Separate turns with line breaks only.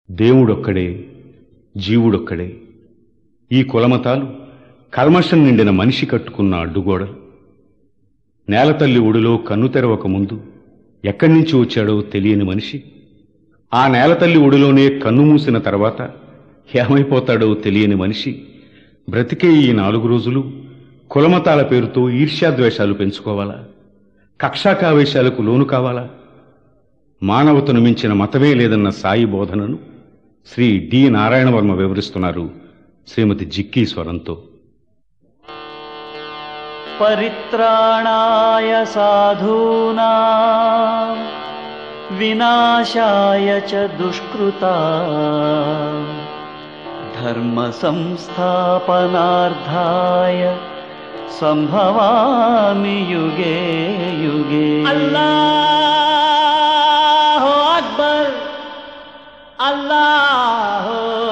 దేవుడొక్కడే, జీవుడొక్కడే. ఈ కులమతాలు కల్మషం నిండిన మనిషి కట్టుకున్న అడ్డుగోడలు. నేలతల్లి ఒడిలో కన్ను తెరవక ముందు ఎక్కడి నుంచి వచ్చాడో తెలియని మనిషి ఆ నేలతల్లి ఒడిలోనే కన్ను మూసిన తర్వాత ఏమైపోతాడో తెలియని మనిషి బ్రతికే ఈ 4 రోజులు కులమతాల పేరుతో ఈర్ష్యాద్వేషాలు పెంచుకోవాలా? కక్షాకావేశాలకు లోను కావాలా? మానవతను మించిన మతమే లేదన్న సాయి బోధనను శ్రీ డి నారాయణవర్మ వివరిస్తున్నారు శ్రీమతి జిక్కీ స్వరంతో.
పరిత్రాణాయ సాధూనాం వినాశాయ చ దుష్కృతాం ధర్మ సంస్థాపనార్థాయ సంభవామి యుగే యుగే. అల్లాహు అక్బర్, అల్లాహు